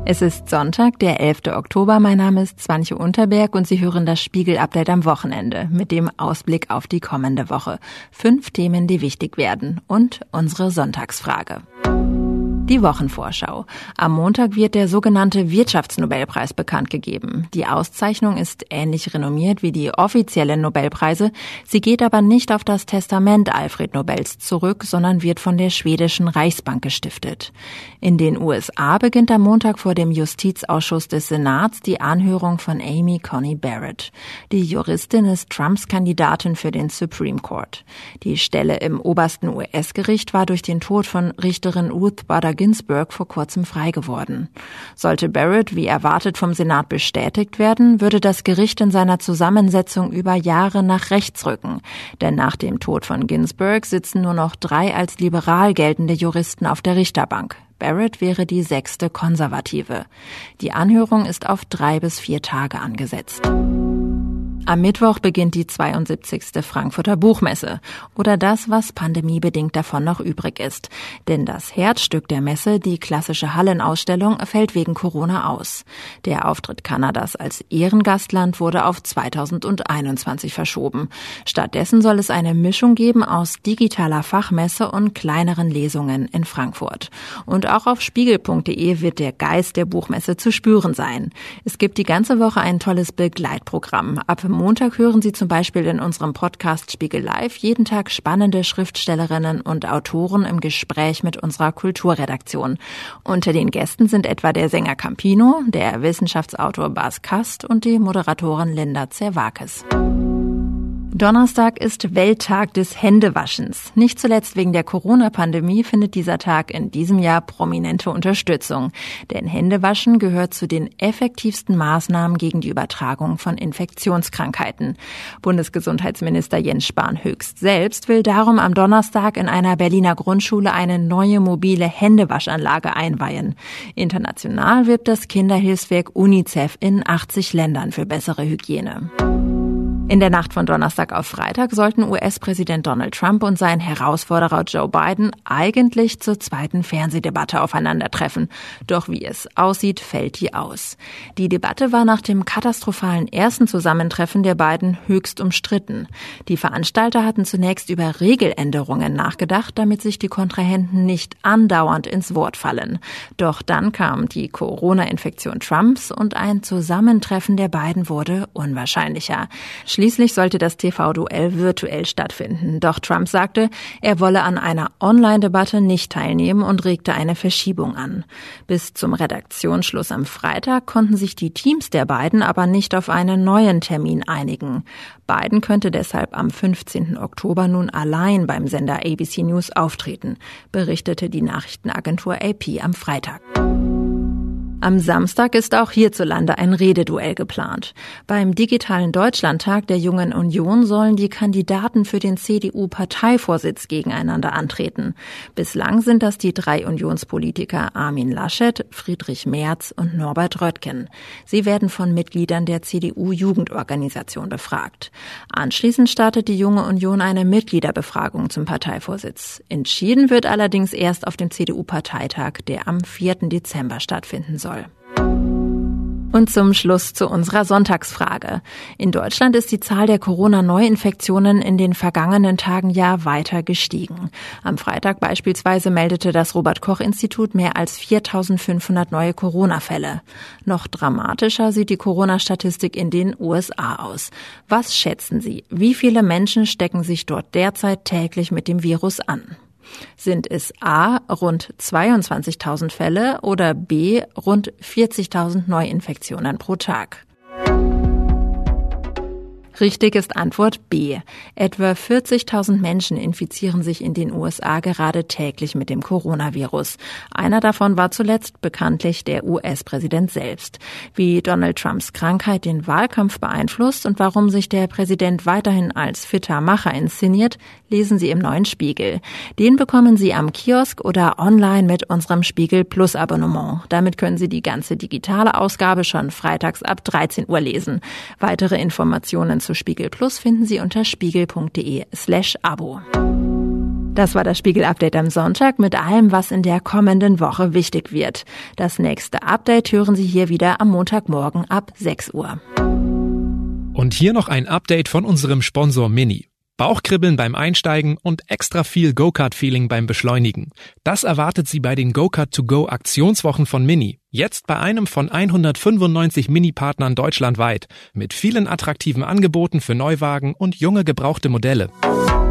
Es ist Sonntag, der 11. Oktober. Mein Name ist Swantje Unterberg und Sie hören das Spiegel-Update am Wochenende mit dem Ausblick auf die kommende Woche. 5 Themen, die wichtig werden und unsere Sonntagsfrage. Die Wochenvorschau. Am Montag wird der sogenannte Wirtschaftsnobelpreis bekannt gegeben. Die Auszeichnung ist ähnlich renommiert wie die offiziellen Nobelpreise. Sie geht aber nicht auf das Testament Alfred Nobels zurück, sondern wird von der schwedischen Reichsbank gestiftet. In den USA beginnt am Montag vor dem Justizausschuss des Senats die Anhörung von Amy Coney Barrett. Die Juristin ist Trumps Kandidatin für den Supreme Court. Die Stelle im obersten US-Gericht war durch den Tod von Richterin Ruth Bader Ginsburg vor kurzem frei geworden. Sollte Barrett wie erwartet vom Senat bestätigt werden, würde das Gericht in seiner Zusammensetzung über Jahre nach rechts rücken. Denn nach dem Tod von Ginsburg sitzen nur noch 3 als liberal geltende Juristen auf der Richterbank. Barrett wäre die 6. Konservative. Die Anhörung ist auf 3 bis 4 Tage angesetzt. Am Mittwoch beginnt die 72. Frankfurter Buchmesse oder das, was pandemiebedingt davon noch übrig ist. Denn das Herzstück der Messe, die klassische Hallenausstellung, fällt wegen Corona aus. Der Auftritt Kanadas als Ehrengastland wurde auf 2021 verschoben. Stattdessen soll es eine Mischung geben aus digitaler Fachmesse und kleineren Lesungen in Frankfurt. Und auch auf spiegel.de wird der Geist der Buchmesse zu spüren sein. Es gibt die ganze Woche ein tolles Begleitprogramm. Ab Montag hören Sie zum Beispiel in unserem Podcast Spiegel Live jeden Tag spannende Schriftstellerinnen und Autoren im Gespräch mit unserer Kulturredaktion. Unter den Gästen sind etwa der Sänger Campino, der Wissenschaftsautor Bas Kast und die Moderatorin Linda Zerwakis. Donnerstag ist Welttag des Händewaschens. Nicht zuletzt wegen der Corona-Pandemie findet dieser Tag in diesem Jahr prominente Unterstützung. Denn Händewaschen gehört zu den effektivsten Maßnahmen gegen die Übertragung von Infektionskrankheiten. Bundesgesundheitsminister Jens Spahn höchst selbst will darum am Donnerstag in einer Berliner Grundschule eine neue mobile Händewaschanlage einweihen. International wirbt das Kinderhilfswerk UNICEF in 80 Ländern für bessere Hygiene. In der Nacht von Donnerstag auf Freitag sollten US-Präsident Donald Trump und sein Herausforderer Joe Biden eigentlich zur zweiten Fernsehdebatte aufeinandertreffen. Doch wie es aussieht, fällt die aus. Die Debatte war nach dem katastrophalen ersten Zusammentreffen der beiden höchst umstritten. Die Veranstalter hatten zunächst über Regeländerungen nachgedacht, damit sich die Kontrahenten nicht andauernd ins Wort fallen. Doch dann kam die Corona-Infektion Trumps und ein Zusammentreffen der beiden wurde unwahrscheinlicher. Schließlich sollte das TV-Duell virtuell stattfinden. Doch Trump sagte, er wolle an einer Online-Debatte nicht teilnehmen und regte eine Verschiebung an. Bis zum Redaktionsschluss am Freitag konnten sich die Teams der beiden aber nicht auf einen neuen Termin einigen. Biden könnte deshalb am 15. Oktober nun allein beim Sender ABC News auftreten, berichtete die Nachrichtenagentur AP am Freitag. Am Samstag ist auch hierzulande ein Rededuell geplant. Beim digitalen Deutschlandtag der Jungen Union sollen die Kandidaten für den CDU-Parteivorsitz gegeneinander antreten. Bislang sind das die 3 Unionspolitiker Armin Laschet, Friedrich Merz und Norbert Röttgen. Sie werden von Mitgliedern der CDU-Jugendorganisation befragt. Anschließend startet die Junge Union eine Mitgliederbefragung zum Parteivorsitz. Entschieden wird allerdings erst auf dem CDU-Parteitag, der am 4. Dezember stattfinden soll. Und zum Schluss zu unserer Sonntagsfrage. In Deutschland ist die Zahl der Corona-Neuinfektionen in den vergangenen Tagen ja weiter gestiegen. Am Freitag beispielsweise meldete das Robert-Koch-Institut mehr als 4.500 neue Corona-Fälle. Noch dramatischer sieht die Corona-Statistik in den USA aus. Was schätzen Sie? Wie viele Menschen stecken sich dort derzeit täglich mit dem Virus an? Sind es A, rund 22.000 Fälle oder B, rund 40.000 Neuinfektionen pro Tag? Richtig ist Antwort B. Etwa 40.000 Menschen infizieren sich in den USA gerade täglich mit dem Coronavirus. Einer davon war zuletzt bekanntlich der US-Präsident selbst. Wie Donald Trumps Krankheit den Wahlkampf beeinflusst und warum sich der Präsident weiterhin als fitter Macher inszeniert, lesen Sie im neuen Spiegel. Den bekommen Sie am Kiosk oder online mit unserem Spiegel Plus Abonnement. Damit können Sie die ganze digitale Ausgabe schon freitags ab 13 Uhr lesen. Weitere Informationen zu Spiegel Plus finden Sie unter spiegel.de/Abo. Das war das Spiegel-Update am Sonntag mit allem, was in der kommenden Woche wichtig wird. Das nächste Update hören Sie hier wieder am Montagmorgen ab 6 Uhr. Und hier noch ein Update von unserem Sponsor Mini. Bauchkribbeln beim Einsteigen und extra viel Go-Kart-Feeling beim Beschleunigen. Das erwartet Sie bei den Go-Kart-to-Go-Aktionswochen von Mini. Jetzt bei einem von 195 Mini-Partnern deutschlandweit. Mit vielen attraktiven Angeboten für Neuwagen und junge gebrauchte Modelle.